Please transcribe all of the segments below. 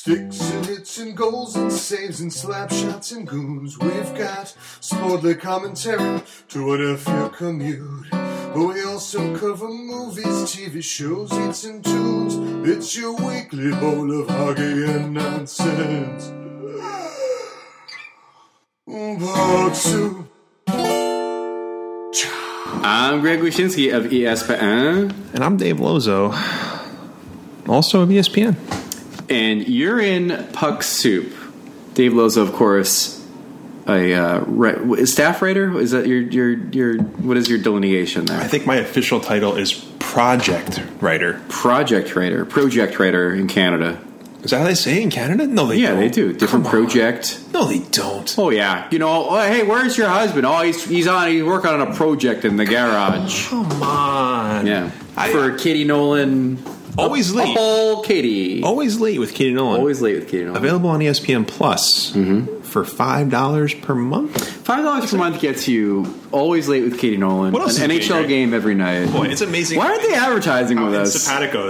Sticks and hits and goals and saves and slap shots and goons. We've got sportly commentary to whatever your commute. But we also cover movies, TV shows, hits and tunes. It's your weekly bowl of hockey and nonsense. Puck Soup. I'm Greg Wyshynski of ESPN. And I'm Dave Lozo, also of ESPN. And you're in Puck Soup. Dave Lozo, of course, a staff writer? Is that your what is your delineation there? I think my official title is project writer. Project writer in Canada. Is that how they say it in Canada? No, they don't. Yeah, they do. Different project. No, they don't. Oh, yeah. You know, hey, where's your husband? Oh, he's working on a project in the garage. Come on. Yeah. For Katie Nolan. Always late. Katie. Always late with Katie Nolan. Available on ESPN Plus for $5 per month. $5 per month gets you Always Late with Katie Nolan. What else an NHL game every night. Boy, it's amazing. Why aren't they advertising with us? Simpatico.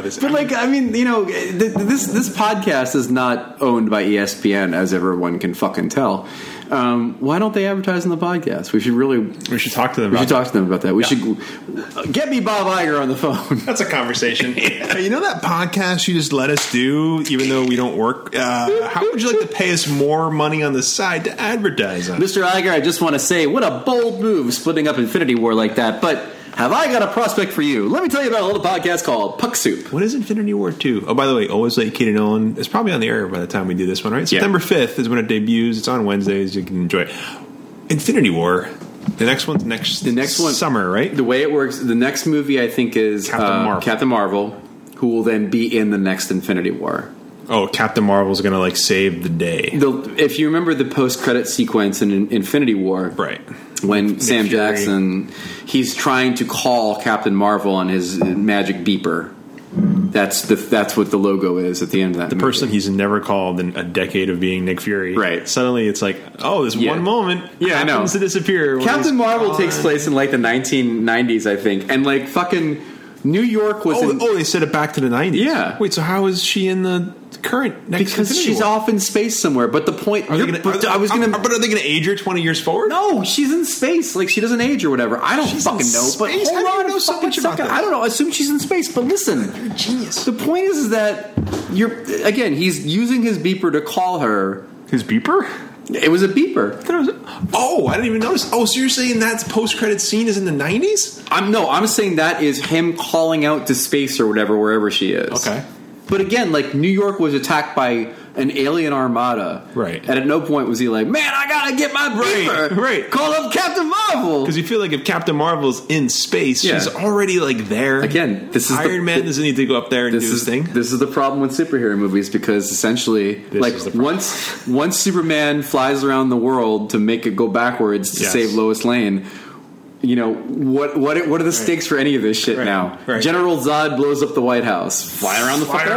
This podcast is not owned by ESPN, as everyone can fucking tell. Why don't they advertise on the podcast? We should talk to them. About that. We should get me Bob Iger on the phone. That's a conversation. You know that podcast you just let us do, even though we don't work? How would you like to pay us more money on the side to advertise on? Mr. Iger, I just want to say, what a bold move splitting up Infinity War like that. But have I got a prospect for you? Let me tell you about a little podcast called Puck Soup. What is Infinity War 2? Oh, by the way, Always Late Katie Nolan is probably on the air by the time we do this one, right? September 5th is when it debuts. It's on Wednesdays. You can enjoy it. Infinity War. The next one's next one, summer, right? The way it works, the next movie I think is Captain Marvel, who will then be in the next Infinity War. Oh, Captain Marvel's going to save the day. If you remember the post-credit sequence in Infinity War, right? When Sam Jackson, he's trying to call Captain Marvel on his magic beeper. That's what the logo is at the end of that. The movie. Person he's never called in a decade of being Nick Fury. Right. Suddenly it's like, oh, this one moment happens to disappear. Captain Marvel takes place in the 1990s, I think, and fucking New York was. They set it back to the 90s. Yeah. Wait, so how is she in the current next? Because she's off in space somewhere. But the point, are they going to age her 20 years forward? No, she's in space. She doesn't age or whatever. I don't fucking know. But hold on, how do you know so much about that? I don't know. I assume she's in space. But listen, you're a genius. The point is that he's using his beeper to call her. His beeper? It was a beeper. I didn't even notice. Oh, so you're saying that post-credit scene is in the 90s? I'm saying that is him calling out to space or whatever, wherever she is. Okay. But again, New York was attacked by an alien armada. Right. And at no point was he like, man, I gotta get my beeper. Right. Call up Captain Marvel. Because you feel like if Captain Marvel's in space, she's already there. Again, this is Iron Man doesn't need to go up there and do his thing. This is the problem with superhero movies, because essentially, once Superman flies around the world to make it go backwards to save Lois Lane, what are the stakes for any of this shit now? Right. General Zod blows up the White House. Fly around the fucking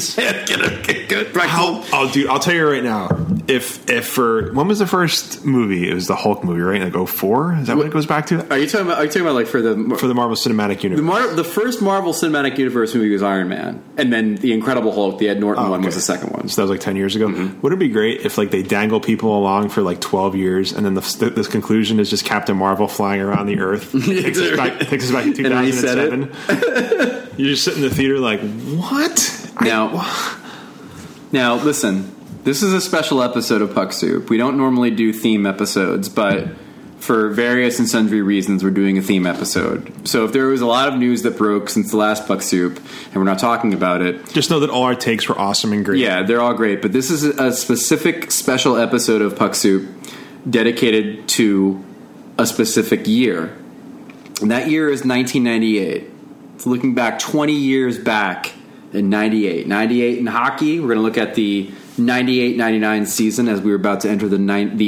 earth. I'll tell you right now. When was the first movie? It was the Hulk movie, right? 04? Is that what it goes back to? Are you talking about for the Marvel Cinematic Universe? The first Marvel Cinematic Universe movie was Iron Man, and then the Incredible Hulk, the Ed Norton one, was the second one. So that was 10 years ago. Mm-hmm. Would it be great if they dangle people along for 12 years, and then the conclusion is just Captain Marvel flying around the Earth? Takes us back to 2007. You just sit in the theater what? Now listen. This is a special episode of Puck Soup. We don't normally do theme episodes, but for various and sundry reasons, we're doing a theme episode. So if there was a lot of news that broke since the last Puck Soup, and we're not talking about it... Just know that all our takes were awesome and great. Yeah, they're all great. But this is a specific special episode of Puck Soup dedicated to a specific year. And that year is 1998. It's looking back 20 years back in 98. 98 in hockey. We're going to look at the 98-99 season as we were about to enter the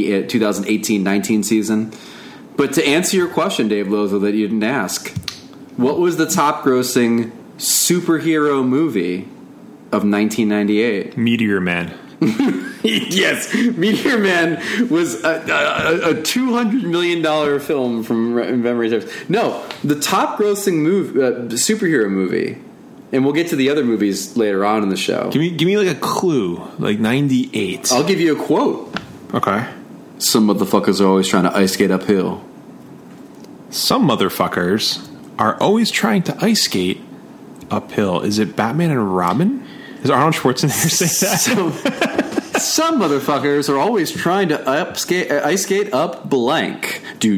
2018-19 season. But to answer your question, Dave Lozo, that you didn't ask, what was the top-grossing superhero movie of 1998? Meteor Man. Yes, Meteor Man was a $200 million film from memory serves. No, the top-grossing superhero movie And we'll get to the other movies later on in the show. Give me like a clue, like 98. I'll give you a quote. Okay. Some motherfuckers are always trying to ice skate uphill. Some motherfuckers are always trying to ice skate uphill. Is it Batman and Robin? Does Arnold Schwarzenegger say that? Some motherfuckers are always trying to ice skate up blank. Do.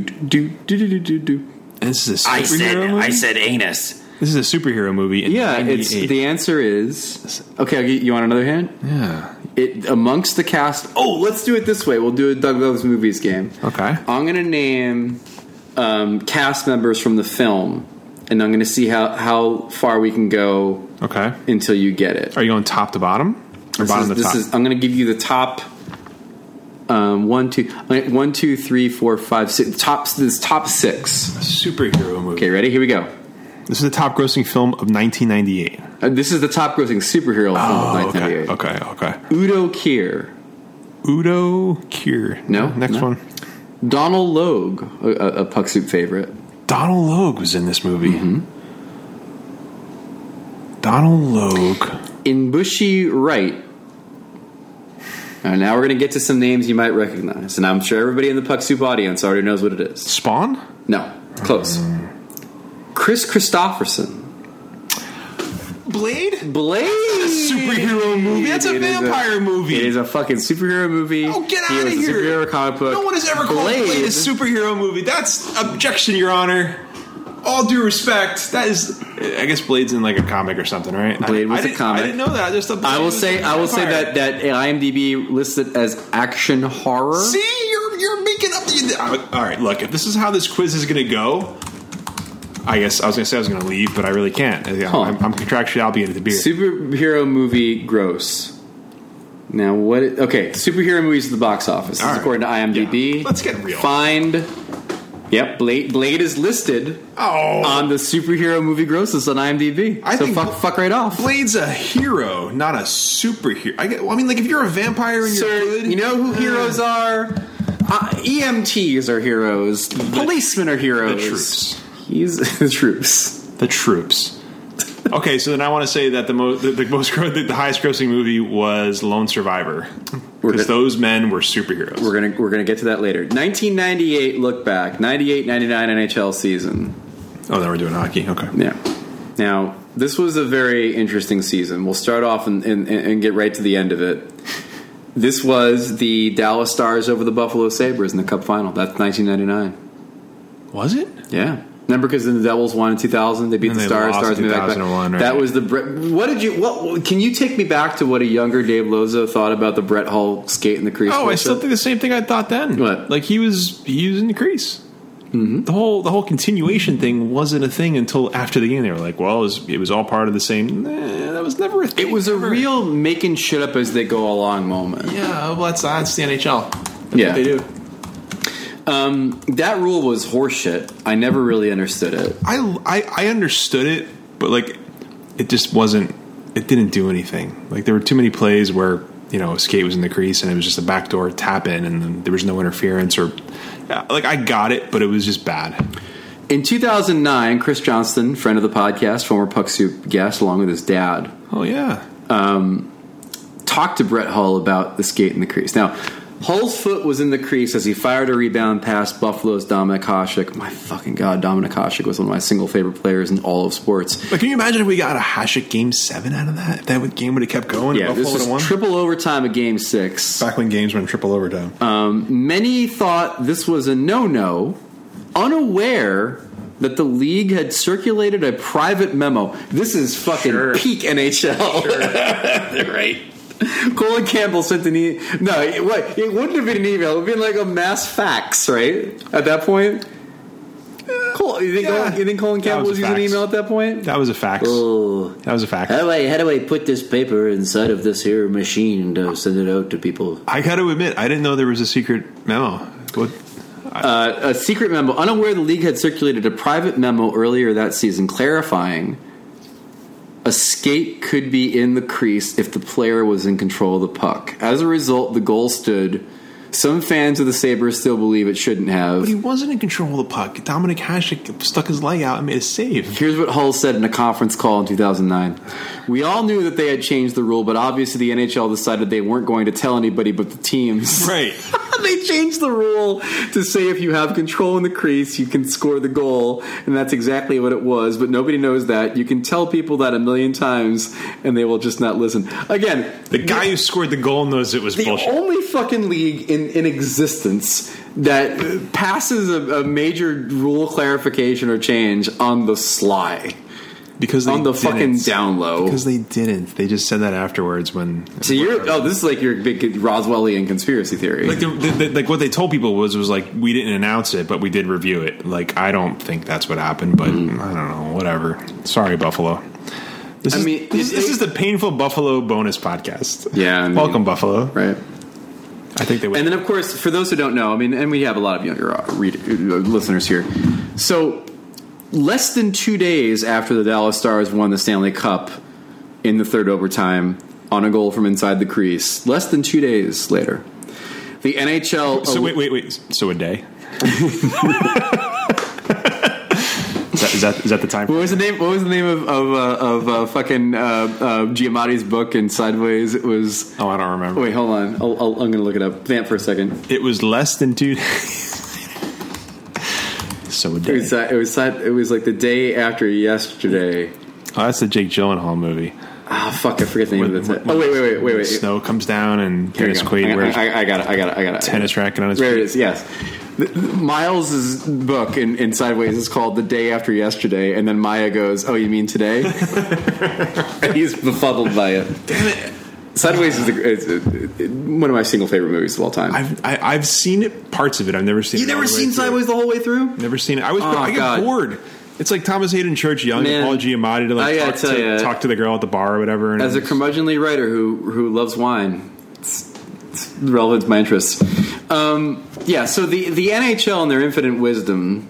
This is a superhero movie? I said anus. This is a superhero movie. Yeah, the answer is... Okay, you want another hint? Yeah. Amongst the cast... Oh, let's do it this way. We'll do a Doug Loves Movies game. Okay. I'm going to name cast members from the film, and I'm going to see how far we can go until you get it. Are you going top to bottom? Or bottom to top? I'm going to give you the top... 1, 2, 3, 4, 5, 6. Top 6. Superhero movie. Okay, ready? Here we go. This is the top grossing film of 1998. This is the top grossing superhero film of 1998. Okay. Udo Kier. No? Next one. Donald Logue, a Puck Soup favorite. Donald Logue was in this movie. Mm-hmm. Donald Logue. Ibushi Wright. Now we're going to get to some names you might recognize, and I'm sure everybody in the Puck Soup audience already knows what it is. Spawn? No, close. Chris Christopherson. Blade? That's a superhero movie. That's a vampire movie. It is a fucking superhero movie. Oh, get out of here. He was a superhero comic book. No one has ever called Blade a superhero movie. That's objection, Your Honor. All due respect, that is... I guess Blade's in like a comic or something, right? Blade was a comic. I didn't know that. I will say that IMDb listed as action horror. See, you're making up. All right, look. If this is how this quiz is going to go, I guess I was going to say I was going to leave, but I really can't. I'm contractually obligated to be here. Superhero movie gross. Now what? Superhero movies at the box office. This is according to IMDb. Yeah. Let's get real. Find. Yep, Blade is listed on the superhero movie grosses on IMDb. I think fuck right off. Blade's a hero, not a superhero. If you're a vampire and you're good... You know who heroes are? EMTs are heroes. Policemen are heroes. The troops. He's the troops. The troops. Okay, so then I want to say that the highest grossing movie was Lone Survivor, because those men were superheroes. We're gonna get to that later. 1998 look back, 98-99 NHL season. Oh, then we're doing hockey. Okay. Yeah. Now this was a very interesting season. We'll start off and get right to the end of it. This was the Dallas Stars over the Buffalo Sabres in the Cup final. That's 1999. Was it? Yeah. Remember, because the Devils won in 2000, they beat the Stars. Stars in 2001. Right? That was the What can you take me back to what a younger Dave Loza thought about the Brett Hull skate in the crease? Oh, I still think the same thing I thought then. What? Like he was in the crease. Mm-hmm. The whole continuation thing wasn't a thing until after the game. They were like, well, it was all part of the same. That was never a thing. It was a real making shit up as they go along moment. Yeah, well, that's the NHL. That's what they do. That rule was horseshit. I never really understood it. I understood it, but it just wasn't. It didn't do anything. Like there were too many plays where a skate was in the crease and it was just a backdoor tap in, and then there was no interference or. I got it, but it was just bad. In 2009, Chris Johnston, friend of the podcast, former Puck Soup guest, along with his dad. Oh yeah. Talked to Brett Hull about the skate in the crease. Now. Hull's foot was in the crease as he fired a rebound past Buffalo's Dominik Hasek. My fucking God, Dominik Hasek was one of my single favorite players in all of sports. But can you imagine if we got a Hasek Game 7 out of that? If that game would have kept going? Yeah, this was triple overtime of Game 6. Back when games went triple overtime. Many thought this was a no-no, unaware that the league had circulated a private memo. This is fucking peak NHL. Sure. Right. Colin Campbell sent an email. No, it wouldn't have been an email. It would have been like a mass fax, right? At that point? You think Colin Campbell was using an email at that point? That was a fax. Oh. That was a fax. How do I put this paper inside of this here machine to send it out to people? I got to admit, I didn't know there was a secret memo. A secret memo. Unaware the league had circulated a private memo earlier that season clarifying a skate could be in the crease if the player was in control of the puck. As a result, the goal stood Some fans of the Sabres still believe it shouldn't have. But he wasn't in control of the puck. Dominik Hasek stuck his leg out and made a save. Here's what Hull said in a conference call in 2009. We all knew that they had changed the rule, but obviously the NHL decided they weren't going to tell anybody but the teams. Right. They changed the rule to say if you have control in the crease, you can score the goal, and that's exactly what it was, but nobody knows that. You can tell people that a million times, and they will just not listen. Again, the guy who scored the goal knows it was bullshit. The only fucking league in existence that passes a major rule clarification or change on the sly. Because they on the fucking down low. Because they didn't. They just said that afterwards when. So this is like your big Roswellian conspiracy theory. Like like what they told people was like, we didn't announce it, but we did review it. Like, I don't think that's what happened, but I don't know, whatever. Sorry, Buffalo. This is the painful Buffalo bonus podcast. Yeah, welcome Buffalo. Right. I think they would. And then, of course, for those who don't know, and we have a lot of younger listeners here. So, less than 2 days after the Dallas Stars won the Stanley Cup in the third overtime on a goal from inside the crease, less than 2 days later, the NHL. So wait. So a day. Is that the time? What was the name? What was the name of fucking Giamatti's book in Sideways? It was. Oh, I don't remember. Wait, hold on. I'm going to look it up. Vamp for a second. It was less than 2 days. So a day. It was like the day after yesterday. Oh, that's the Jake Gyllenhaal movie. Ah, fuck! I forget the name of it. Oh, wait. Snow comes down and Dennis Quaid wears. I got it. Tennis racket on his. There it is. Yes. Miles's book in Sideways is called The Day After Yesterday, and then Maya goes, "Oh, you mean today?" And he's befuddled by it. Damn it! Sideways is one of my single favorite movies of all time. I've seen it, parts of it. I've never seen. You never seen Sideways the whole way through? Never seen it. I get bored. It's like Thomas Hayden Church Young and Paul Giamatti to talk to the girl at the bar or whatever. As a curmudgeonly writer who loves wine, it's relevant to my interests. So the NHL in their infinite wisdom,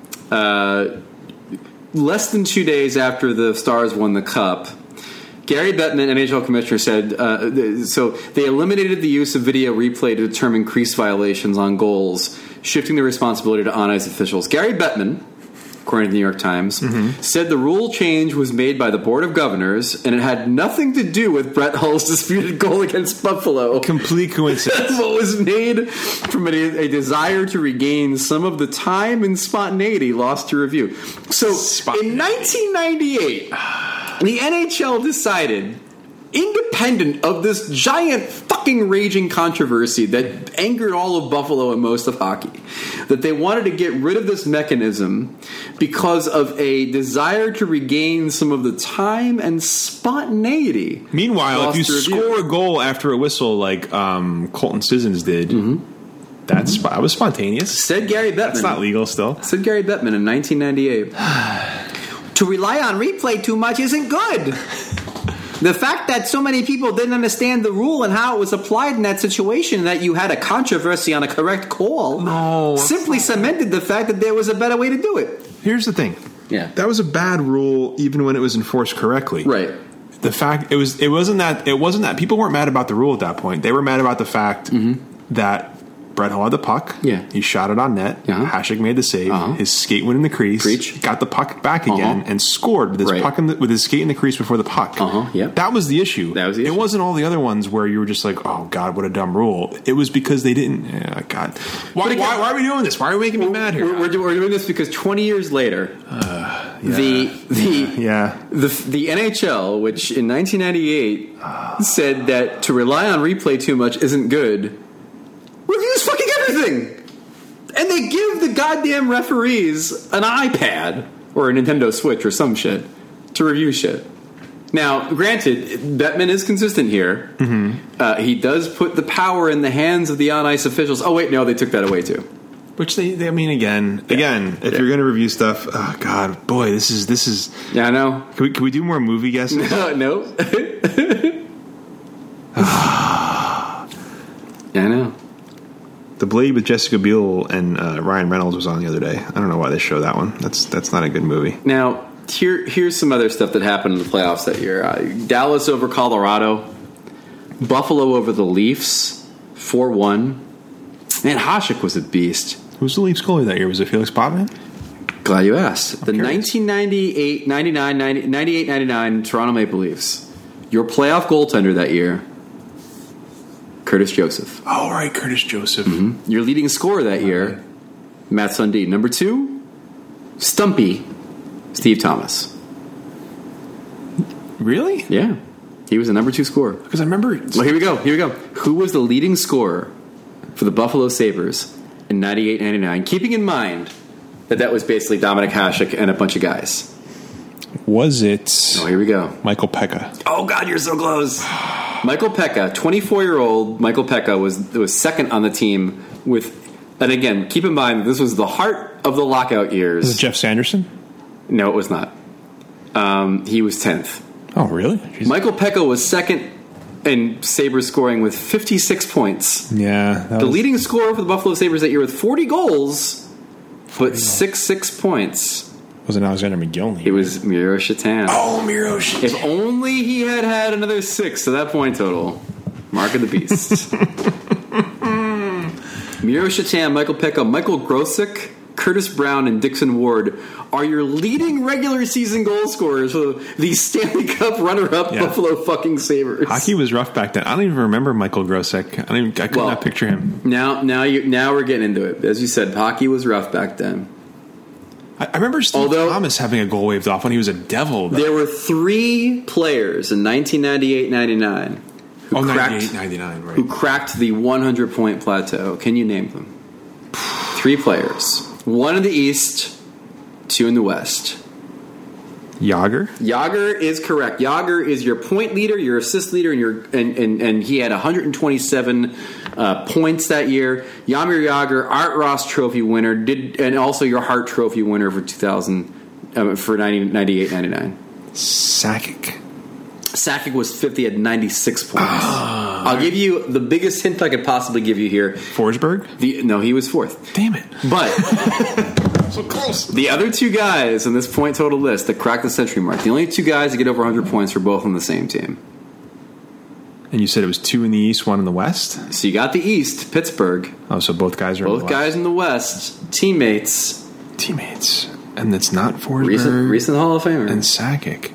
less than 2 days after the Stars won the Cup, Gary Bettman, NHL commissioner, said so they eliminated the use of video replay to determine crease violations on goals, shifting the responsibility to on-ice officials. Gary Bettman, according to the New York Times, said the rule change was made by the Board of Governors, and it had nothing to do with Brett Hull's disputed goal against Buffalo. Complete coincidence. What was made from a desire to regain some of the time and spontaneity lost to review. So, in 1998, the NHL decided, independent of this giant fucking raging controversy that angered all of Buffalo and most of hockey, that they wanted to get rid of this mechanism because of a desire to regain some of the time and spontaneity. Meanwhile, if you score a goal after a whistle like Colton Sissons did, that was spontaneous. Said Gary Bettman. That's not legal still. Said Gary Bettman in 1998. To rely on replay too much isn't good. The fact that so many people didn't understand the rule and how it was applied in that situation, that you had a controversy on a correct call, simply cemented the fact that there was a better way to do it. Here's the thing. Yeah. That was a bad rule even when it was enforced correctly. Right. The fact it wasn't that people weren't mad about the rule at that point. They were mad about the fact that Brett Hull had the puck. Yeah. He shot it on net. Hasek made the save. His skate went in the crease. Got the puck back again and scored with his puck with his skate in the crease before the puck. That was the issue. It wasn't all the other ones where you were just like, oh God, what a dumb rule. It was because they didn't. God, why are we doing this? Why are we making me mad here? We're doing this because 20 years later, the NHL, which in 1998 said that to rely on replay too much isn't good, reviews fucking everything. And they give the goddamn referees an iPad or a Nintendo Switch or some shit to review shit. Now, granted, Bettman is consistent here. He does put the power in the hands of the on-ice officials. Oh, wait, no, they took that away too. Which if you're going to review stuff, oh God, boy, this is. Yeah, I know. Can we do more movie guesses? No. Yeah, I know. The Blade with Jessica Biel and Ryan Reynolds was on the other day. I don't know why they show that one. That's not a good movie. Now, here's some other stuff that happened in the playoffs that year. Dallas over Colorado. Buffalo over the Leafs, 4-1. Man, Hasek was a beast. Who's the Leafs goalie that year? Was it Felix Potvin? Glad you asked. The 1998-99 Toronto Maple Leafs. Your playoff goaltender that year, Curtis Joseph. Oh, right, Curtis Joseph. Mm-hmm. Your leading scorer that year, Matt Sundin. Number 2, Stumpy, Steve Thomas. Really? Yeah. He was the number 2 scorer. Because I remember... Well, here we go. Who was the leading scorer for the Buffalo Sabres in 98-99? Keeping in mind that was basically Dominic Hasek and a bunch of guys. Was it... Oh, here we go. Michael Pekka. Oh, God, you're so close. Michael Pekka, 24-year-old Michael Pekka was second on the team with... And again, keep in mind, this was the heart of the lockout years. Was it Jeff Sanderson? No, it was not. He was 10th. Oh, really? Jeez. Michael Pekka was second in Sabres scoring with 56 points. Yeah. The leading scorer for the Buffalo Sabres that year with 40 goals, but 66 points. Was it Alexander McGillney? It was Miro Shatan. Oh, Miro Shatan. If only he had another 6 to that point total. Mark of the beast. Miro Shatan, Michael Pekka, Michael Grosek, Curtis Brown, and Dixon Ward are your leading regular season goal scorers for the Stanley Cup runner-up Buffalo fucking Sabres. Hockey was rough back then. I don't even remember Michael Grosek. I could not picture him. Now we're getting into it. As you said, hockey was rough back then. I remember Steve Thomas having a goal waved off when he was a Devil. There were 3 players in 1998-99 who cracked the 100-point plateau. Can you name them? 3 players. 1 in the East, 2 in the West. Jágr is correct. Jágr is your point leader, your assist leader, and he had 127 points that year. Jaromir Jágr, Art Ross Trophy winner, and also your Hart Trophy winner for 98-99. Sakic was 50 at 96 points. I'll give you the biggest hint I could possibly give you here. Forsberg? No, he was 4th. Damn it. But so close. The other 2 guys in this point total list that cracked the century mark, the only 2 guys that get over 100 points were both on the same team. And you said it was 2 in the East, 1 in the West? So you got the East, Pittsburgh. Oh, so both guys are in the West. Both guys in the West, teammates. And it's not Forsberg. Recent Hall of Famer. And Sakic.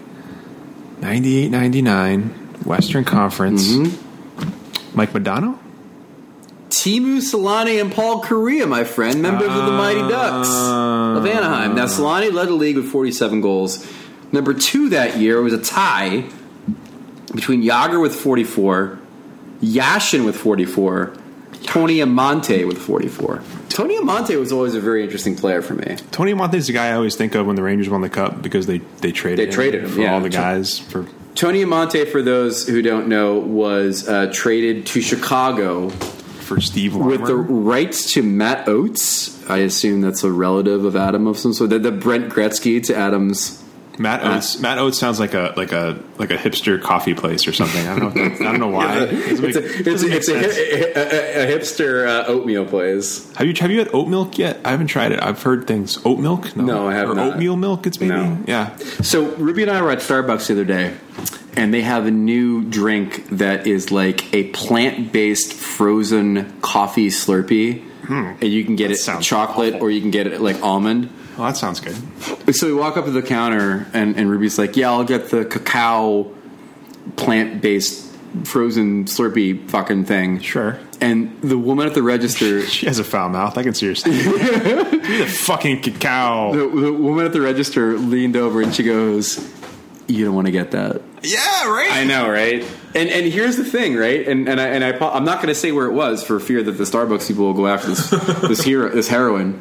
98-99, Western Conference. Mm-hmm. Mike Modano? Teemu Selanne and Paul Kariya, my friend, members of the Mighty Ducks of Anaheim. Now, Selanne led the league with 47 goals. Number 2 that year was a tie between Jágr with 44, Yashin with 44, Tony Amonte with 44. Tony Amonte was always a very interesting player for me. Tony Amonte is the guy I always think of when the Rangers won the Cup because they traded him for all the guys. Tony Amonte, for those who don't know, was traded to Chicago for Steve Larmer. With the rights to Matt Oates. I assume that's a relative of Adam of some sort. The Brent Gretzky to Adam's. Matt Oates sounds like a hipster coffee place or something. I don't know why. It's a hipster oatmeal place. Have you had oat milk yet? I haven't tried it. I've heard things. Oat milk? No, I haven't. Or oatmeal milk? It's maybe. No. Yeah. So Ruby and I were at Starbucks the other day, and they have a new drink that is like a plant-based frozen coffee Slurpee, and you can get it chocolate or you can get it like almond. Oh, that sounds good. So we walk up to the counter, and Ruby's like, yeah, I'll get the cacao plant-based frozen Slurpee fucking thing. Sure. And the woman at the register... She has a foul mouth. I can see her saying, give me the fucking cacao. The woman at the register leaned over, and she goes, you don't want to get that. Yeah, right? I know, right? And here's the thing, right? And I'm not going to say where it was for fear that the Starbucks people will go after this heroin.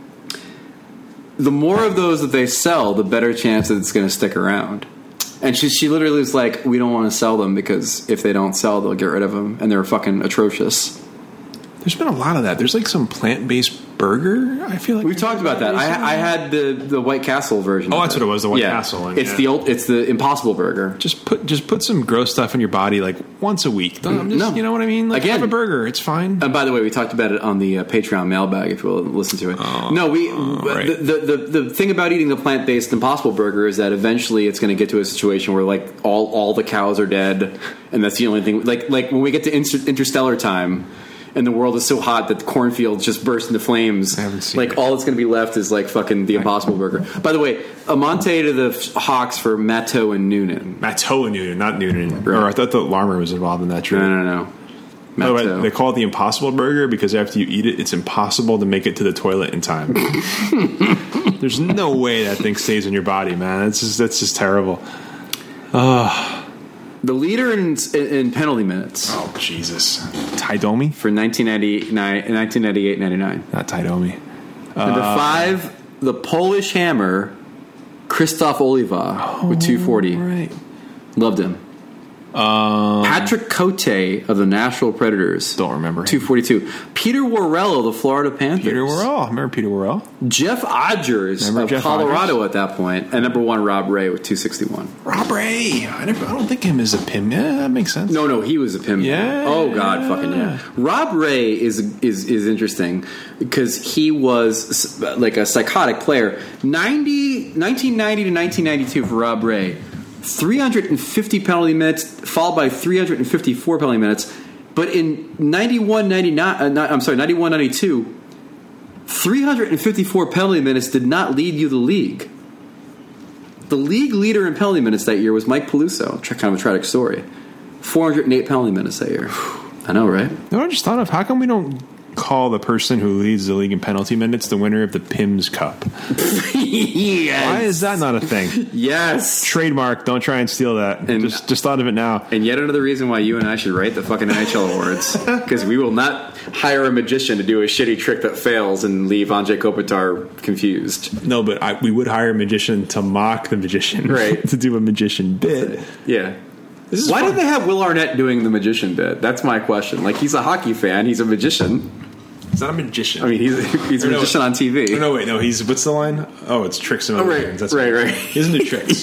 The more of those that they sell, the better chance that it's going to stick around. And she literally was like, we don't want to sell them because if they don't sell, they'll get rid of them. And they're fucking atrocious. There's been a lot of that. There's like some plant-based burger, I feel like. We've talked about that. I had the White Castle version. Oh, that's what it was, the White Castle. It's the Impossible Burger. Just put some gross stuff in your body like once a week. You know what I mean? Like, have a burger. It's fine. And by the way, we talked about it on the Patreon mailbag if you will listen to it. The thing about eating the plant-based Impossible Burger is that eventually it's going to get to a situation where like all the cows are dead, and that's the only thing. Like when we get to Interstellar time, and the world is so hot that the cornfields just burst into flames. I haven't seen like it. all that's going to be left is like fucking the Impossible Burger. By the way, Amante to the Hawks for Matteau and Noonan. Matteau and Noonan, not Noonan. Right. Or I thought that Larmer was involved in that trade. No. No, Matteau. they call it the Impossible Burger because after you eat it, it's impossible to make it to the toilet in time. There's no way that thing stays in your body, man. That's just terrible. The leader in penalty minutes Oh, Jesus. Taidomi? for 1998-99. Not Taidomi. Number 5, the Polish Hammer, Krzysztof Oliwa with 240. Right. Loved him. Patrick Cote of the Nashville Predators. Don't remember him. 242. Peter Worrell of the Florida Panthers. Peter Worrell. Remember Peter Worrell? Jeff Odgers Remember of Jeff Colorado at that point. And number 1, Rob Ray with 261. Rob Ray. I don't think him as a PIM. Yeah, that makes sense. No, he was a pimp. Yeah. Oh God, fucking yeah. Rob Ray is interesting because he was like a psychotic player. 1990 to 1992 for Rob Ray. 350 penalty minutes, followed by 354 penalty minutes. But in 91-92, 354 penalty minutes did not lead you the league. The league leader in penalty minutes that year was Mike Peluso. Kind of a tragic story. 408 penalty minutes that year. I know, right? No, I just thought of how come we don't call the person who leads the league in penalty minutes the winner of the PIMS Cup? Yes. Why is that not a thing? Yes. Trademark. Don't try and steal that. And- just thought of it now. And yet another reason why you and I should write the fucking NHL awards. Because we will not hire a magician to do a shitty trick that fails and leave Andrei Kopitar confused. No, but we would hire a magician to mock the magician. Right. To do a magician bit. Yeah. This is Why fun. did they have Will Arnett doing the magician bit? That's my question. Like, he's a hockey fan. He's a magician. He's not a magician. I mean, he's a magician on TV. Oh, no, wait, no. He's what's the line? Oh, it's tricks and illusions. That's right. He doesn't do tricks.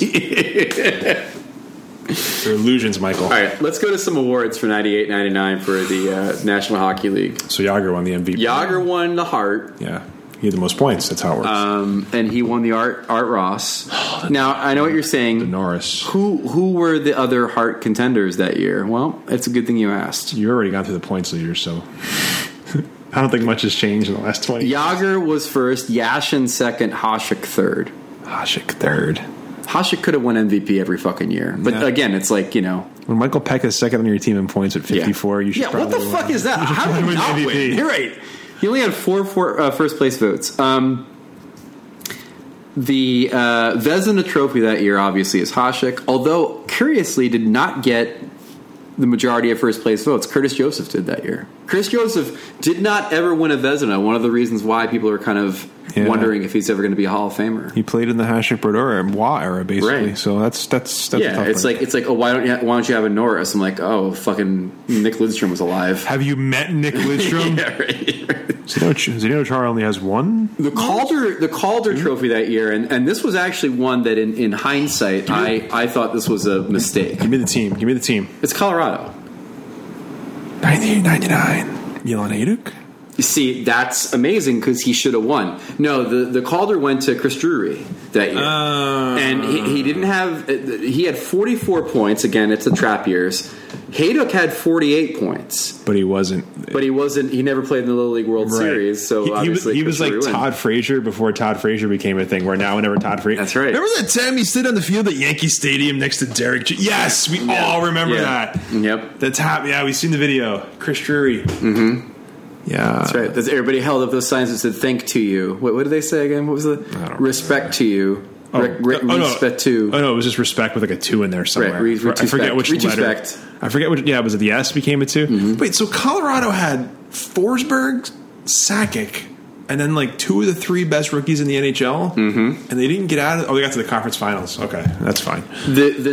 They're illusions, Michael. All right, let's go to some awards for 98-99 for the National Hockey League. So Yager won the MVP. Yager won the Hart. Yeah, he had the most points. That's how it works. And he won the Art Ross. Now, I know what you're saying. Norris. Who were the other Hart contenders that year? Well, it's a good thing you asked. You already got through the points leader, so I don't think much has changed in the last 20 years. Yager was first, Yashin second, Hasek third. Hasek third. Hasek could have won MVP every fucking year. But Yeah. again, it's like, you know. When Michael Peck is second on your team in points at 54, you should Yeah, what the probably fuck win. is that? How did he win not MVP. win? You're right. He only had four first place votes. The Vezina Trophy that year, obviously, is Hasek, although, curiously, did not get the majority of first place votes. Curtis Joseph did that year. Curtis Joseph did not ever win a Vezina. One of the reasons why people are kind of wondering if he's ever going to be a Hall of Famer. He played in the Hasek Brodeur and Waugh era, basically. Right. So that's a tough It's break. like, oh, why don't you have a Norris? I'm like, oh, fucking Nick Lidstrom was alive. Have you met Nick Lidstrom? Yeah, right. Zdeno Chara only has one. The Calder Trophy that year, and this was actually one that in hindsight I thought this was a mistake. Give me the team. It's Colorado. 1999. Milan Hajduk? You see, that's amazing because he should have won. No, the Calder went to Chris Drury that year, and he didn't have. He had 44 points. Again, it's the trap years. Hajduk had 48 points, But he wasn't. He never played in the Little League World Series. So obviously he was like Drury won. Todd Frazier before Todd Frazier became a thing. Where now, whenever Todd Frazier, That's right. Remember that time he stood on the field at Yankee Stadium next to Derek? Yes, we all remember that. Yep. That's happening. Yeah, we've seen the video. Chris Drury. Mm-hmm. Yeah, That's right. Everybody held up those signs that said "Thank to you." What did they say again? What was the respect to you? Respect to. Oh no, it was just respect with like a 2 in there somewhere. Right, I forget which letter. Respect. I forget which. Yeah, was it the S became a 2? Mm-hmm. Wait, so Colorado had Forsberg, Sakic, and then like 2 of the 3 best rookies in the NHL, and they didn't get out of. Oh, they got to the conference finals. Okay, that's fine. The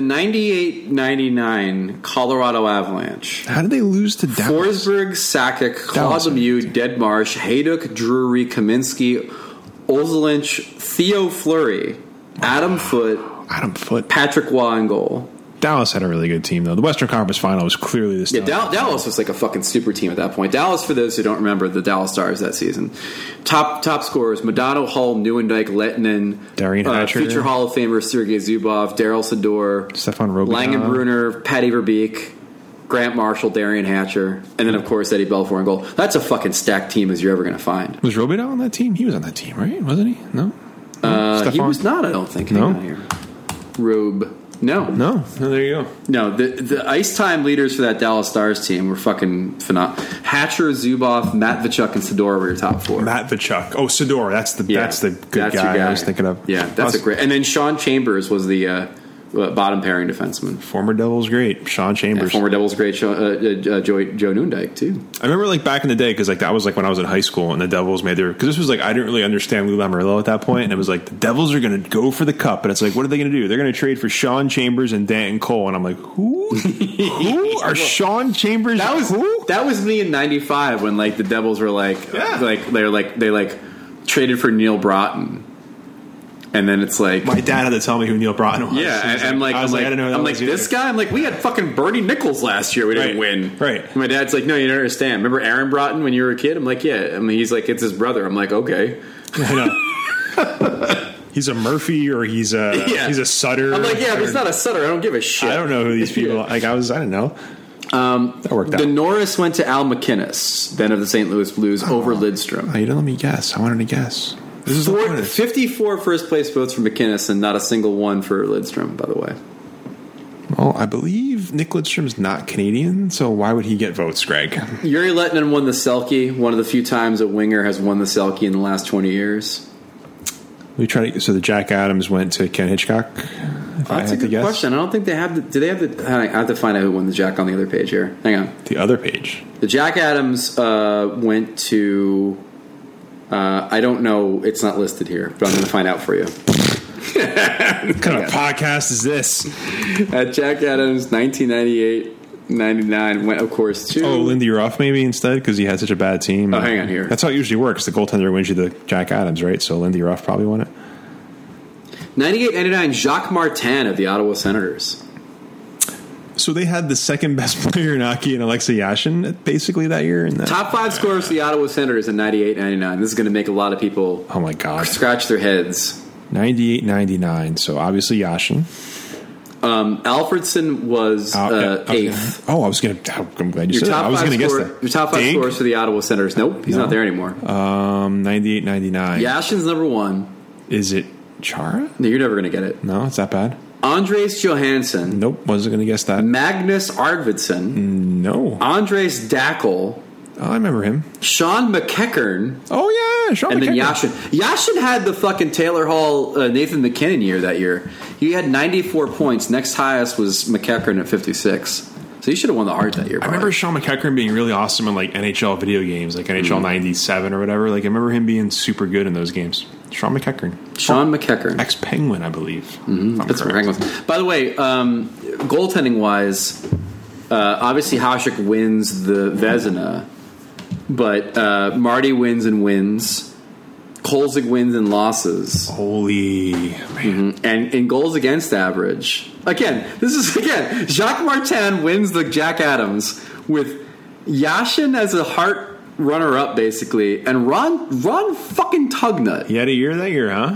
98-99 Colorado Avalanche. How did they lose to Dallas? Forsberg, Sakic, Claude Lemieux, Deadmarsh, Hajduk, Drury, Kaminsky, Ozelinch, Theo Fleury, Adam Foote, Patrick Waugh in goal. Dallas had a really good team, though. The Western Conference Final was clearly the Yeah, Dallas was like a fucking super team at that point. Dallas, for those who don't remember, the Dallas Stars that season. Top scorers: Modano, Hull, Neuendijk, Lettinen, Darian Hatcher, future Hall of Famer Sergei Zubov, Daryl Sador, Stefan Robichaud, Langenbrunner, Patty Verbeek, Grant Marshall, Darian Hatcher, and then of course Eddie Belfour in goal. That's a fucking stacked team as you're ever going to find. Was Robitaille on that team? He was on that team, right? Wasn't he? No. He was not. I don't think. No. Here. Robe. No. There you go. No, the ice time leaders for that Dallas Stars team were fucking phenomenal. Hatcher, Zubov, Matt Tkachuk, and Sador were your top four. Matt Tkachuk. Oh, Sador. That's the good guy I was thinking of. Yeah, that's a great. And then Sean Chambers was the bottom pairing defenseman. Former Devils great, Sean Chambers. Yeah, former Devils great, Joe Noondike too. I remember like back in the day because like that was like when I was in high school and the Devils made their because this was like I didn't really understand Lou Lamoriello at that point and it was like the Devils are going to go for the cup and it's like what are they going to do? They're going to trade for Sean Chambers and Danton Cole and I'm like who are Sean Chambers? That was me in '95 when like the Devils were they traded for Neil Broughton. And then it's like my dad had to tell me who Neil Broughton was. Yeah, and I'm like, I didn't know. I'm like this guy. I'm like, we had fucking Bernie Nichols last year. We didn't win. Right. And my dad's like, no, you don't understand. Remember Aaron Broughton when you were a kid? I'm like, yeah. I mean, he's like, it's his brother. I'm like, okay. I know. He's a Murphy or he's a Sutter. I'm like, yeah, but he's not a Sutter. I don't give a shit. I don't know who these people. Like I didn't know. That worked out. The Norris went to Al McInnes, then of the St. Louis Blues, over Lidstrom. Oh, you don't let me guess. I wanted to guess. This is 54 first place votes for McInnes and not a single one for Lidstrom, by the way. Well, I believe Nick Lidstrom's not Canadian, so why would he get votes, Greg? Yuri Lettinen won the Selke, one of the few times a winger has won the Selke in the last 20 years. So the Jack Adams went to Ken Hitchcock? That's a good question. I don't think they have do they have I have to find out who won the Jack on the other page here. Hang on. The other page. The Jack Adams went to... I don't know. It's not listed here, but I'm going to find out for you. What kind of podcast is this? Jack Adams, 1998-99, went, of course, to... Oh, Lindy Ruff maybe instead because he had such a bad team. Oh, hang on here. That's how it usually works. The goaltender wins you the Jack Adams, right? So Lindy Ruff probably won it. 98-99, Jacques Martin of the Ottawa Senators. So they had the second best player in hockey in Alexei Yashin basically that year. Top 5 scorers for the Ottawa Senators in 98-99. This is going to make a lot of people oh my god scratch their heads. 98-99. So obviously Yashin. Alfredson was 8th. I'm glad you said that. I was going to guess that. Your top 5 scorers for the Ottawa Senators. Nope, he's not there anymore. 98-99. Yashin's number 1. Is it Chara? No, you're never going to get it. No, it's that bad. Andres Johansson. Nope, wasn't going to guess that. Magnus Arvidsson. No. Andres Dackel. Oh, I remember him. Sean McEachern. Oh, yeah, Sean McEachern. And then Yashin. Yashin had the fucking Taylor Hall, Nathan McKinnon year that year. He had 94 points. Next highest was McEachern at 56. So he should have won the Hart that year. Probably. I remember Sean McEachern being really awesome in like NHL video games, like NHL 97 or whatever. Like I remember him being super good in those games. Sean McEachern. Ex-Penguin, I believe. Mm-hmm. That's correct. By the way, goaltending wise, obviously Hasek wins the Vezina, but Marty wins and wins. Kolzig wins and losses. Holy man. Mm-hmm. And in goals against average. Jacques Martin wins the Jack Adams with Yashin as a Hart runner-up, basically, and Ron fucking Tugnut. He had a year that year, huh?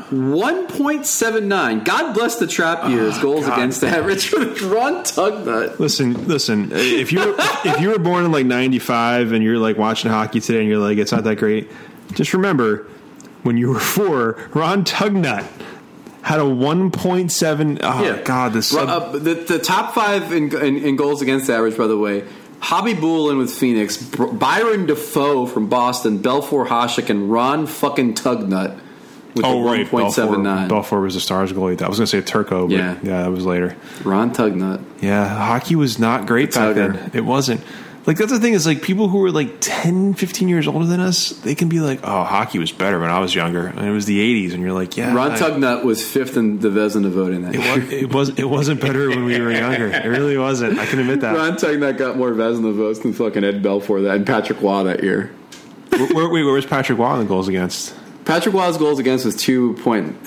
1.79. God bless the trap years, goals against average for Ron Tugnut. Listen. If you were born in like 95 and you're like watching hockey today and you're like, it's not that great, just remember... When you were 4, Ron Tugnut had a 1.7. Oh, yeah. God. The top 5 in goals against average, by the way. Hobby Boulin with Phoenix, Byron Defoe from Boston, Belfour Hasek, and Ron fucking Tugnut with 1.79. Belfour was the Stars goalie. I was going to say Turco, but yeah, that was later. Ron Tugnut. Yeah, hockey was not great back then. It wasn't. Like, that's the thing is, like, people who were, like, 10, 15 years older than us, they can be like, oh, hockey was better when I was younger. And it was the 80s, and you're like, yeah. Ron Tugnut was 5th in the Vezina voting that year. It wasn't better when we were younger. It really wasn't. I can admit that. Ron Tugnut got more Vezina votes than fucking Ed Belfour and Patrick Waugh that year. Where was Patrick Waugh in the goals against? Patrick Waugh's goals against was 2.29.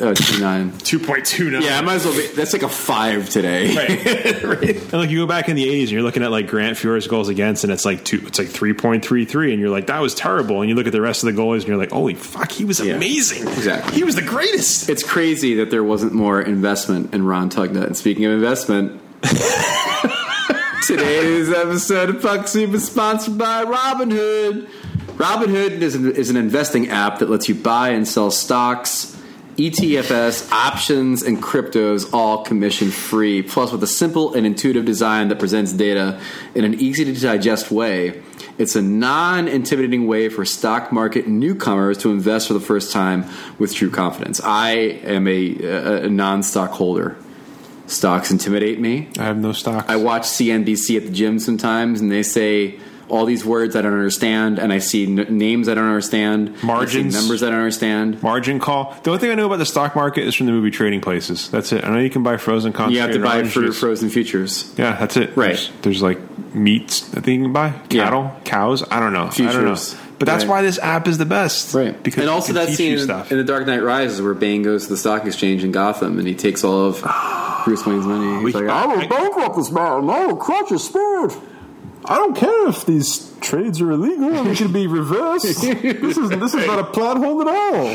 2.29. Yeah, I might as well be. That's like a 5 today. Right. And like you go back in the 80s and you're looking at like Grant Fuhr's goals against, and it's like 3.33, and you're like, that was terrible. And you look at the rest of the goalies and you're like, holy fuck, he was amazing. Exactly. He was the greatest. It's crazy that there wasn't more investment in Ron Tugnut. And speaking of investment, Today's episode of Puck Soup is sponsored by Robinhood. Robinhood is an investing app that lets you buy and sell stocks, ETFs, options, and cryptos, all commission-free. Plus, with a simple and intuitive design that presents data in an easy-to-digest way, it's a non-intimidating way for stock market newcomers to invest for the first time with true confidence. I am a non-stockholder. Stocks intimidate me. I have no stocks. I watch CNBC at the gym sometimes, and they say all these words I don't understand, and I see names I don't understand. Margins. Numbers I don't understand. Margin call. The only thing I know about the stock market is from the movie Trading Places. That's it. I know you can buy frozen concentrated You have to buy oranges. frozen futures. Yeah, that's it. Right. There's like meats I think you can buy. Cattle, cows. I don't know. Futures. I don't know. But that's why this app is the best. Right. Because and also that scene in The Dark Knight Rises where Bane goes to the stock exchange in Gotham and he takes all of Bruce Wayne's money. He's like, I will bankrupt this man. I will crush his spirit. I don't care if these trades are illegal. They should be reversed. This is not a plot hole at all.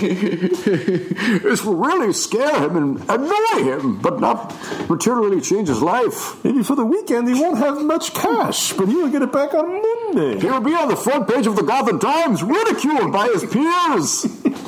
This will really scare him and annoy him, but not materially change his life. Maybe for the weekend he won't have much cash, but he will get it back on Monday. He will be on the front page of the Gotham Times, ridiculed by his peers.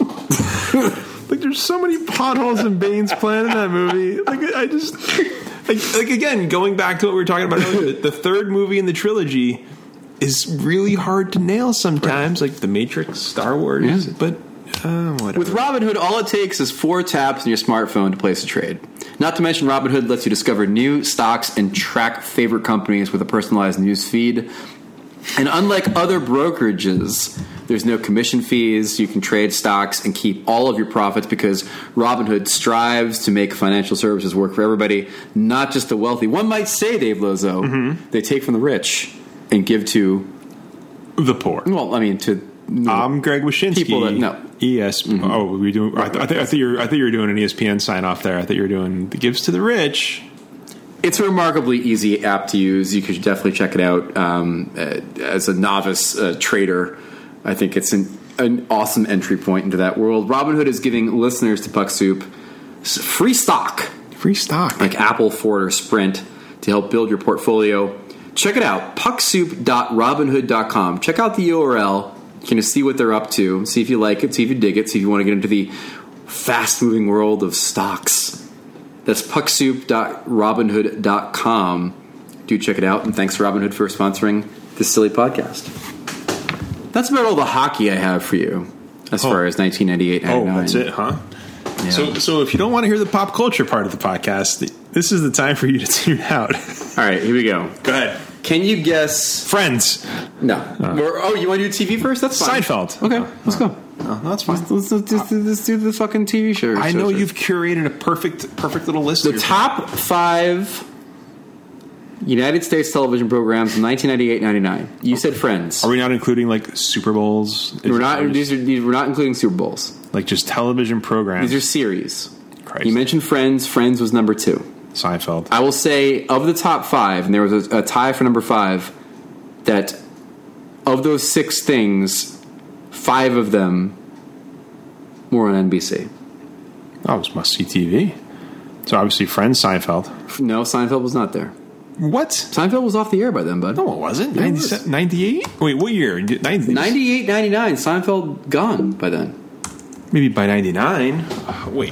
Like, there's so many potholes in Bane's plan in that movie. Like, I just... Like again, going back to what we were talking about earlier, the third movie in the trilogy is really hard to nail sometimes, like The Matrix, Star Wars, but whatever. With Robinhood, all it takes is 4 taps on your smartphone to place a trade. Not to mention, Robinhood lets you discover new stocks and track favorite companies with a personalized news feed. And unlike other brokerages, there's no commission fees. You can trade stocks and keep all of your profits because Robinhood strives to make financial services work for everybody, not just the wealthy. One might say, Dave Lozo, they take from the rich and give to the poor. Well, I mean, to I'm Greg Wyshynski. People that no. Oh, we do. I thought you were doing an ESPN sign off there. I thought you were doing the gives to the rich. It's a remarkably easy app to use. You should definitely check it out. As a novice trader, I think it's an awesome entry point into that world. Robinhood is giving listeners to Puck Soup free stock. Free stock. Like Apple, Ford, or Sprint to help build your portfolio. Check it out, pucksoup.robinhood.com. Check out the URL. You can see what they're up to. See if you like it. See if you dig it. See if you want to get into the fast-moving world of stocks. That's pucksoup.robinhood.com. Do check it out, and thanks to Robinhood for sponsoring this silly podcast. That's about all the hockey I have for you as far as 1998-99. Oh, that's it, huh? Yeah. So if you don't want to hear the pop culture part of the podcast, this is the time for you to tune out. All right, here we go. Go ahead. Can you guess... Friends. No. You want to do TV first? That's fine. Seinfeld. Okay, let's go. No, that's fine. Let's do the fucking TV show. I know you've curated a perfect little list. The top 5 United States television programs in 1998-99. You said Friends. Are we not including like Super Bowls? We're not including Super Bowls. Like just television programs. These are series. Christ. You mentioned Friends. Friends was number 2. Seinfeld. I will say of the top 5, and there was a tie for number 5, that of those 6 things, 5 of them were on NBC. Oh, it was must-see TV. So obviously Friends, Seinfeld. No, Seinfeld was not there. What? Seinfeld was off the air by then, bud. No, it wasn't. 98? Wait, what year? 98, 99. Seinfeld gone by then. Maybe by 99. Wait.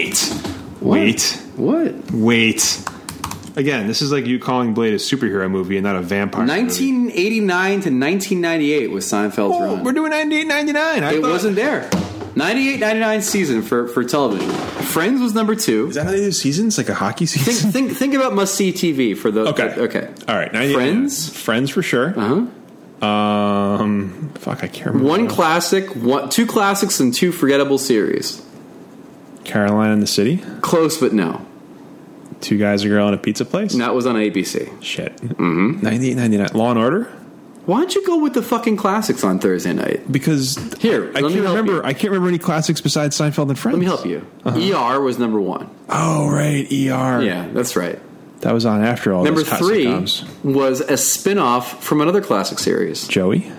Wait. Again, this is like you calling Blade a superhero movie and not a vampire 1989 to 1998 was Seinfeld's run. We're doing 98-99. It wasn't there. 98-99 season for television. Friends was number 2. Is that how they do seasons? Like a hockey season? Think about must-see TV for the... Okay. All right. Friends for sure. Uh-huh. Fuck, I can't remember. 1 classic, 2 classics, and 2 forgettable series. Caroline in the City? Close, but no. 2 Guys, a Girl, in a Pizza Place? And that was on ABC. Shit. 98-99. Law and Order? Why don't you go with the fucking classics on Thursday night? Because I can't remember any classics besides Seinfeld and Friends. Let me help you. ER was number 1. Oh, right, ER. Yeah, that's right. That was on after all Number those 3 sitcoms. was a spin-off from another classic series. Joey?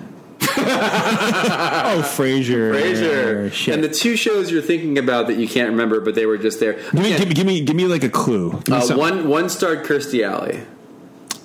Oh, Frasier. Shit. And the 2 shows you're thinking about that you can't remember, but they were just there. Give me like a clue. One starred Kirstie Alley. Oh,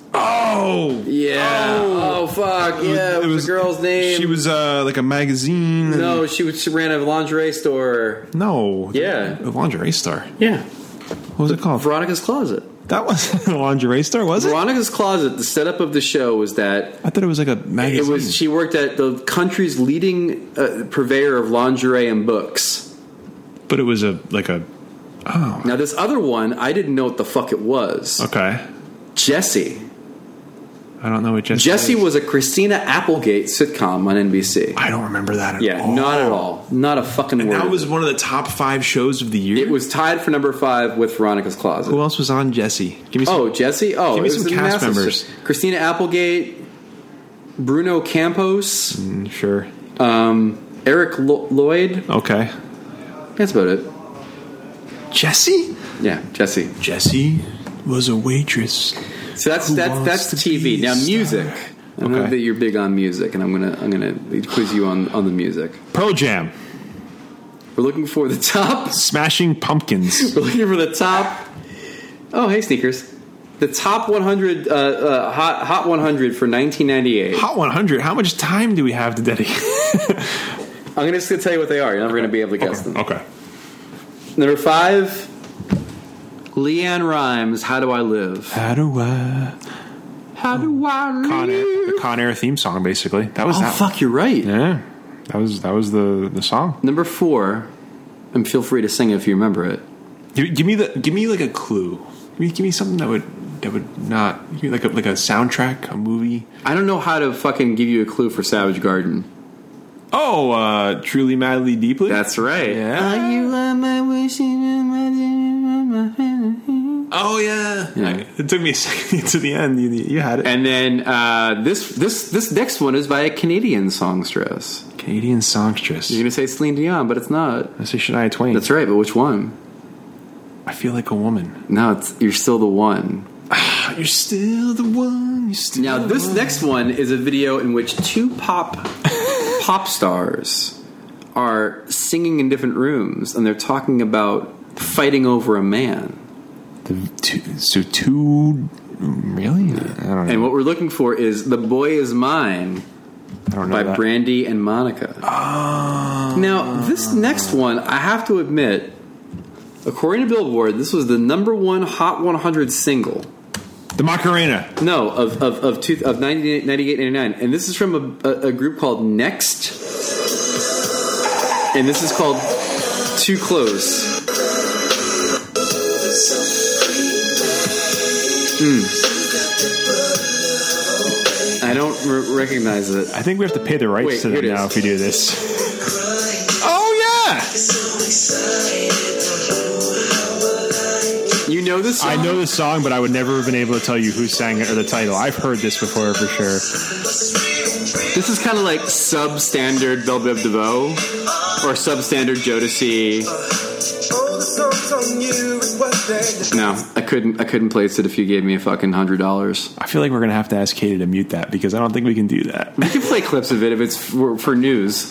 Oh, Yeah. Oh, fuck. Yeah. What was the girl's name? She was like a magazine. No, she ran a lingerie store. No. Yeah. A lingerie store. Yeah. What was it called? Veronica's Closet. That wasn't a lingerie store, was it? Veronica's Closet, the setup of the show was that I thought it was like a magazine. she worked at the country's leading purveyor of lingerie and books. But it was oh. Now this other one, I didn't know what the fuck it was. Okay. Jessie. I don't know what Jessie Jessie was a Christina Applegate sitcom on NBC. I don't remember that at all. Yeah, not at all. Not a fucking word. That was one of the top 5 shows of the year? It was tied for number 5 with Veronica's Closet. Who else was on Jessie? Give me some, Jessie? Oh, give me it some was cast massive members. shit. Christina Applegate, Bruno Campos, Sure. Eric Lloyd. Okay. That's about it. Jessie? Yeah, Jessie. Jessie was a waitress. So that's TV. Now music. I know that you're big on music, and I'm gonna quiz you on the music. Pearl Jam. We're looking for the top. Smashing Pumpkins. We're looking for the top. Oh, hey, sneakers. The top 100 Hot 100 for 1998. Hot 100. How much time do we have to dedicate? I'm just gonna tell you what they are. You're never gonna be able to guess them. Okay. Number 5. Leanne Rimes, How Do I Live? How do I live? The Con Air theme song, basically. That was that. Fuck, you're right. Yeah, that was the song. Number 4, and feel free to sing it if you remember it. Give me like a clue. Give me something that would not give me like a soundtrack, a movie. I don't know how to fucking give you a clue for Savage Garden. Oh, Truly, Madly, Deeply. That's right. Yeah. You are my wishing and my Oh yeah. It took me a second to get to the end. You had it. And then this next one is by a Canadian songstress. Canadian songstress. You're gonna say Celine Dion, but it's not. I say Shania Twain. That's right, but which one? I feel like a woman. No, you're still the one. You're still the one. Now this next one is a video in which 2 pop stars are singing in different rooms, and they're talking about fighting over a man. Really? I don't know. And what we're looking for is "The Boy Is Mine" by Brandy and Monica. Oh. Now this next one, I have to admit, according to Billboard, this was the number 1 Hot 100 single. The Macarena. No, of 98-99, and this is from a group called Next, and this is called "Too Close." I don't recognize it. I think we have to pay the rights to them now if we do this. Oh yeah. You know this song? I know this song, but I would never have been able to tell you who sang it or the title. I've heard this before for sure. This is kind of like substandard Belle Biv DeVoe or substandard Jodeci. No, I couldn't place it if you gave me a fucking $100. I feel like we're gonna have to ask Katie to mute that because I don't think we can do that. We can play clips of it if it's for news.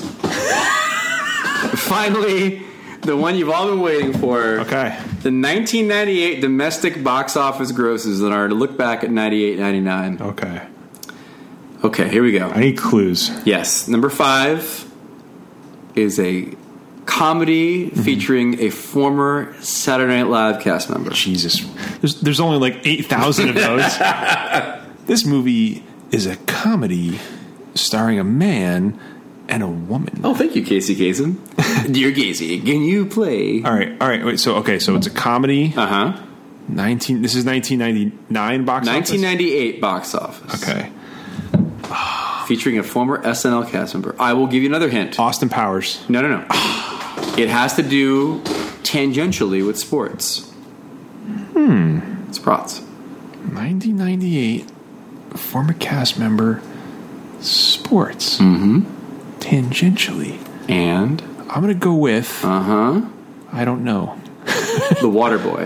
Finally, the one you've all been waiting for. Okay. The 1998 domestic box office grosses that are to look back at 98-99. Okay. Okay, here we go. I need clues. Yes. Number 5 is a comedy featuring a former Saturday Night Live cast member. Jesus. There's only like 8,000 of those. This movie is a comedy starring a man and a woman. Oh, thank you, Casey Kasem. Dear Casey, can you play? All right. Wait. So it's a comedy. Uh-huh. This is 1999 box office. 1998 box office. Okay. Featuring a former SNL cast member. I will give you another hint. Austin Powers. No. It has to do tangentially with sports. Sports. 1998. Former cast member. Sports. Tangentially. And? I'm going to go with... I don't know. The Waterboy.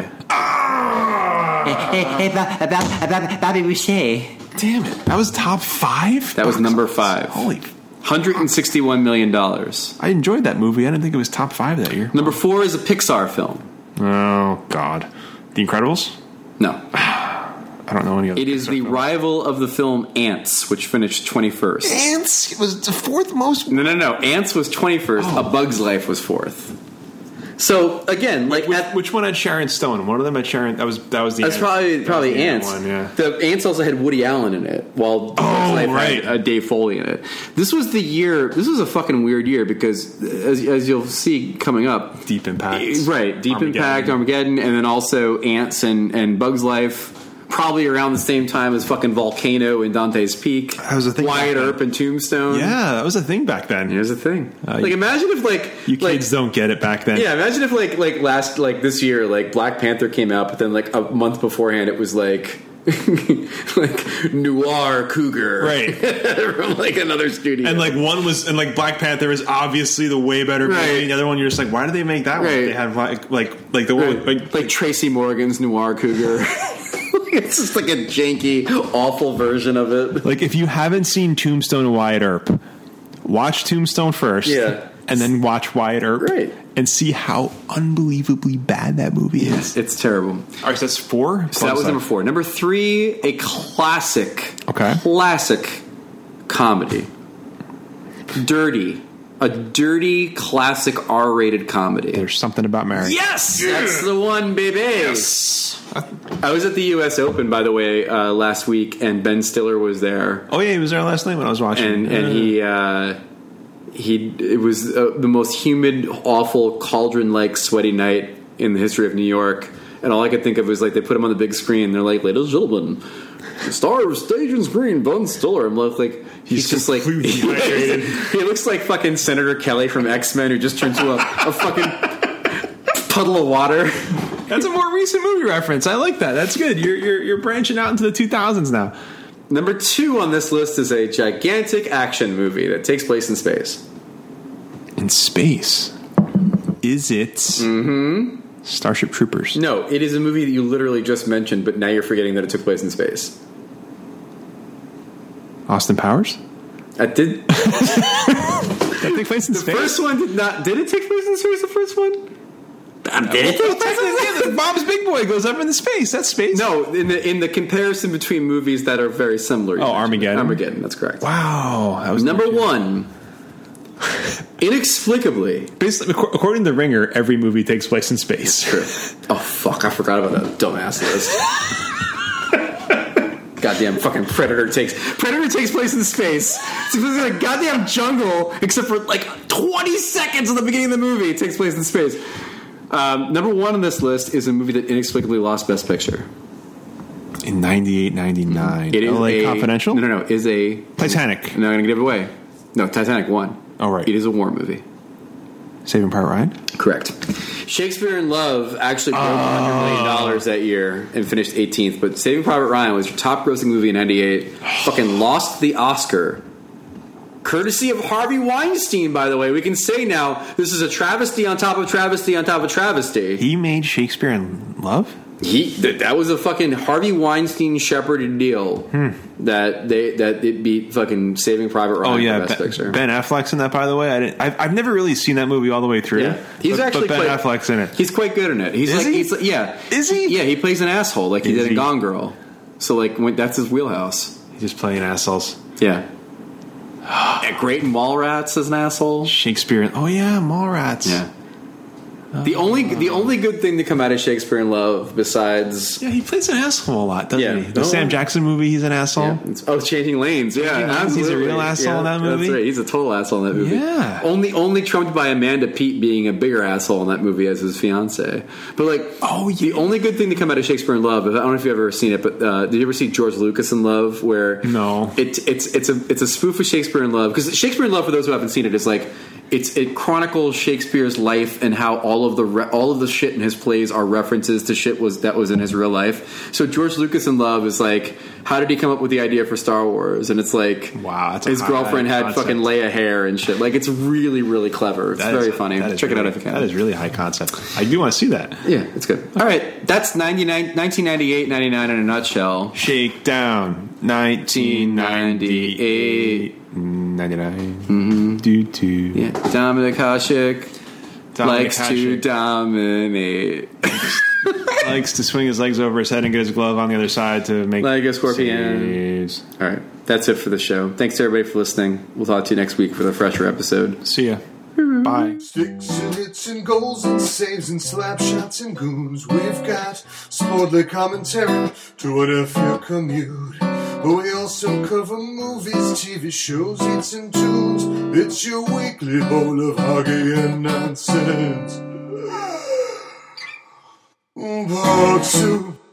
Hey, Bobby Boucher. Damn it. That was top 5? That was number 5. Holy... $161 million. I enjoyed that movie. I didn't think it was top 5 that year. Number 4 is a Pixar film. Oh, God. The Incredibles? No. I don't know any other. It is the rival of the film Ants, which finished 21st. Ants was the fourth most. No. Ants was 21st. A Bug's Life was 4th. So again, like which one had Sharon Stone? One of them had Sharon. That was the. That's probably Ants. One, yeah. The Ants also had Woody Allen in it, while Bug's Life had Dave Foley in it. This was the year. This was a fucking weird year because, as you'll see coming up, Deep Impact, Deep Impact, Armageddon, and then also Ants and Bug's Life. Probably around the same time as fucking Volcano and Dante's Peak. That was a thing. Wyatt Earp and Tombstone. Yeah, that was a thing back then. Here's the thing. Imagine if you kids don't get it back then. Yeah, imagine if like this year, like Black Panther came out, but then like a month beforehand, it was like Noir Cougar, right? From like another studio, and like one was, and like Black Panther is obviously the way better movie. Right. The other one, you're just like, why did they make that one? They had like the one like Tracy Morgan's Noir Cougar. It's just like a janky, awful version of it. Like, if you haven't seen Tombstone and Wyatt Earp, watch Tombstone first, and then watch Wyatt Earp, and see how unbelievably bad that movie is. It's terrible. All right, so that's 4. So that was number 4. Number 3, a classic comedy, Dirty. A dirty, classic R-rated comedy. There's Something About Mary. Yes! That's the one, baby! Yes! I was at the U.S. Open, by the way, last week, and Ben Stiller was there. Oh, yeah, he was there last night when I was watching. And it was the most humid, awful, cauldron-like, sweaty night in the history of New York. And all I could think of was, like, they put him on the big screen, they're like, ladies and gentlemen, the star of stage and screen, Ben Stiller. I'm like... He's just like he looks like fucking Senator Kelly from X-Men who just turned to a fucking puddle of water. That's a more recent movie reference. I like that. That's good. You're branching out into the 2000s now. Number 2 on this list is a gigantic action movie that takes place in space. In space? Is it Starship Troopers? No, it is a movie that you literally just mentioned, but now you're forgetting that it took place in space. Austin Powers? That did. That take place in space? The first one did not. Did it take place in space? The first one? Did it take place in space? Bob's Big Boy goes up into space. That's space. No, in the comparison between movies that are very similar. Oh, Armageddon. Armageddon. That's correct. Wow, that was number 1. Inexplicably, basically, according to Ringer, every movie takes place in space. True. Oh fuck! I forgot about that dumbass list. Goddamn fucking Predator takes place in space. It's a goddamn jungle, except for like 20 seconds at the beginning of the movie. It takes place in space. Number 1 on this list is a movie that inexplicably lost Best Picture in 98, 99. It is LA Confidential. No. Is a Titanic. No, I'm gonna give it away. No, Titanic won. Oh right. It is a war movie. Saving Private Ryan. Correct. Shakespeare in Love actually broke $100 million that year and finished 18th, but Saving Private Ryan was your top-grossing movie in '98. Fucking lost the Oscar. Courtesy of Harvey Weinstein, by the way. We can say now this is a travesty on top of travesty on top of travesty. He made Shakespeare in Love? That was a fucking Harvey Weinstein shepherded deal that it beat fucking Saving Private Ryan. Oh yeah, for Best Picture. Ben Affleck's in that, by the way. I've never really seen that movie all the way through. Yeah. He's actually Ben Affleck's in it. He's quite good in it. Is he? Is he? Yeah, he plays an asshole like he did in Gone Girl. So that's his wheelhouse. He's just playing assholes. Yeah. Great in Mallrats as an asshole. Shakespeare. Oh yeah, Mallrats. Yeah. The only good thing to come out of Shakespeare in Love, besides he plays an asshole a lot, doesn't he? The Sam Jackson movie, he's an asshole. Yeah. Changing Lanes. Yeah, he's a real asshole in that movie. That's right. He's a total asshole in that movie. Yeah, only trumped by Amanda Peet being a bigger asshole in that movie as his fiance. But the only good thing to come out of Shakespeare in Love, I don't know if you've ever seen it, but did you ever see George Lucas in Love? Where no, it's a spoof of Shakespeare in Love, because Shakespeare in Love, for those who haven't seen it, is like. It chronicles Shakespeare's life and how all of the shit in his plays are references to shit that was in his real life. So George Lucas in Love is like, how did he come up with the idea for Star Wars? And it's like, wow, that's his girlfriend had concept. fucking Leia hair and shit. Like, it's really, really clever. It's very funny. Check it out if you can. That is really high concept. I do want to see that. Yeah, it's good. All right, that's 1998, 99 in a nutshell. Shakedown, 1998. 99. Yeah, Dominic Hasek likes to dominate. likes to swing his legs over his head and get his glove on the other side to make like a scorpion. saves. All right, that's it for the show. Thanks to everybody for listening. We'll talk to you next week for the fresher episode. See ya. Bye. Sticks and hits and goals and saves and slap shots and goons. We've got sportly commentary to whatever your commute. But we also cover movies, TV shows, hits and tunes. It's your weekly bowl of hockey and nonsense. Part 2.